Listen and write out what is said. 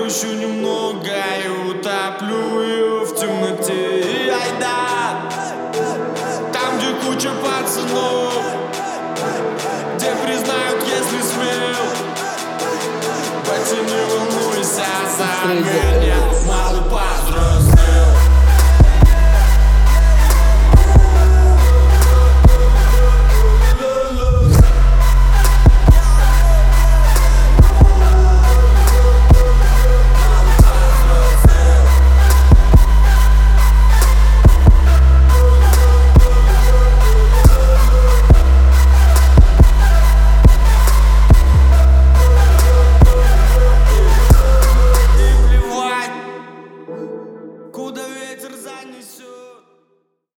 грущу немного и утоплю ее в темноте. Айда, там, где куча пацанов, где признают, если смел. Пойти не волнуйся за меня, малый повзрослел.